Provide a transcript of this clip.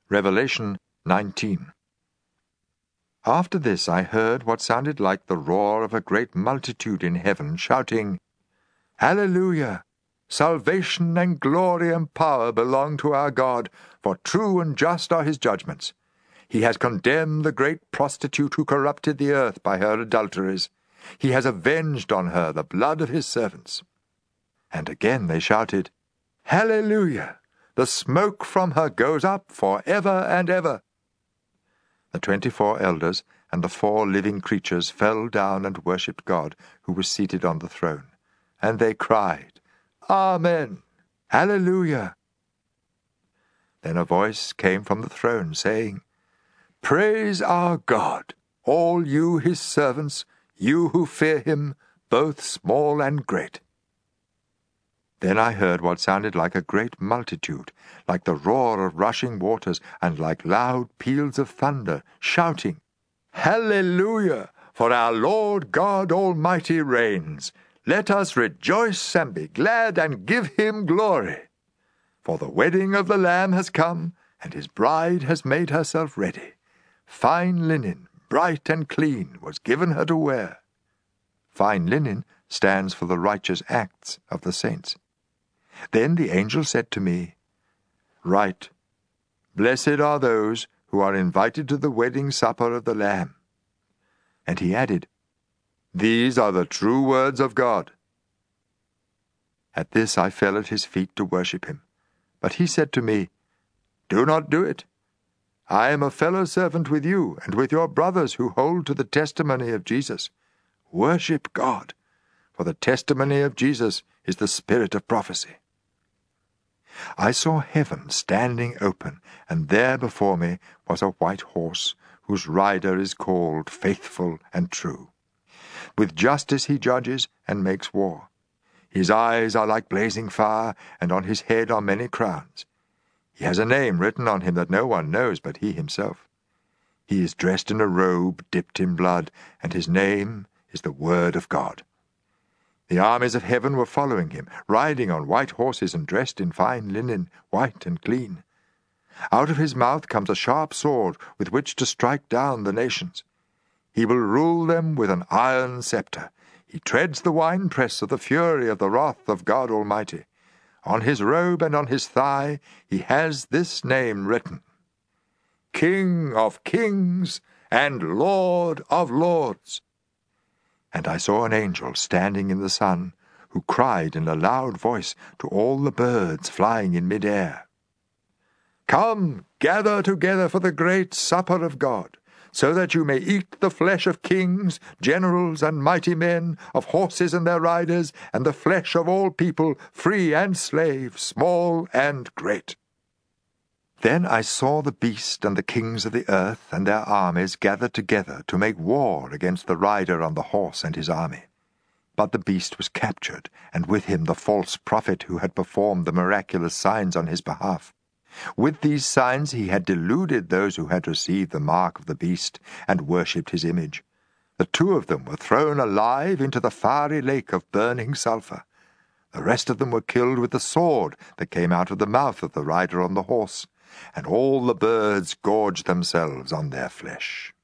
Revelation 19. After this I heard what sounded like the roar of a great multitude in heaven, shouting, Hallelujah! Salvation and glory and power belong to our God, for true and just are his judgments. He has condemned the great prostitute who corrupted the earth by her adulteries. He has avenged on her the blood of his servants. And again they shouted, Hallelujah! The smoke from her goes up for ever and ever. The 24 elders and the 4 living creatures fell down and worshipped God, who was seated on the throne. And they cried, Amen! Hallelujah! Then a voice came from the throne, saying, Praise our God, all you his servants, you who fear him, both small and great. Then I heard what sounded like a great multitude, like the roar of rushing waters, and like loud peals of thunder, shouting, Hallelujah! For our Lord God Almighty reigns. Let us rejoice and be glad and give him glory. For the wedding of the Lamb has come, and his bride has made herself ready. Fine linen, bright and clean, was given her to wear. Fine linen stands for the righteous acts of the saints. Then the angel said to me, Write, Blessed are those who are invited to the wedding supper of the Lamb. And he added, These are the true words of God. At this I fell at his feet to worship him. But he said to me, Do not do it. I am a fellow servant with you and with your brothers who hold to the testimony of Jesus. Worship God, for the testimony of Jesus is the spirit of prophecy. I saw heaven standing open, and there before me was a white horse, whose rider is called Faithful and True. With justice he judges and makes war. His eyes are like blazing fire, and on his head are many crowns. He has a name written on him that no one knows but he himself. He is dressed in a robe dipped in blood, and his name is the Word of God. The armies of heaven were following him, riding on white horses and dressed in fine linen, white and clean. Out of his mouth comes a sharp sword with which to strike down the nations. He will rule them with an iron scepter. He treads the winepress of the fury of the wrath of God Almighty. On his robe and on his thigh he has this name written, King of Kings and Lord of Lords. And I saw an angel standing in the sun, who cried in a loud voice to all the birds flying in mid-air, Come, gather together for the great supper of God, so that you may eat the flesh of kings, generals, and mighty men, of horses and their riders, and the flesh of all people, free and slave, small and great. Then I saw the beast and the kings of the earth and their armies gathered together to make war against the rider on the horse and his army. But the beast was captured, and with him the false prophet who had performed the miraculous signs on his behalf. With these signs he had deluded those who had received the mark of the beast and worshipped his image. The 2 of them were thrown alive into the fiery lake of burning sulphur. The rest of them were killed with the sword that came out of the mouth of the rider on the horse, and all the birds gorged themselves on their flesh.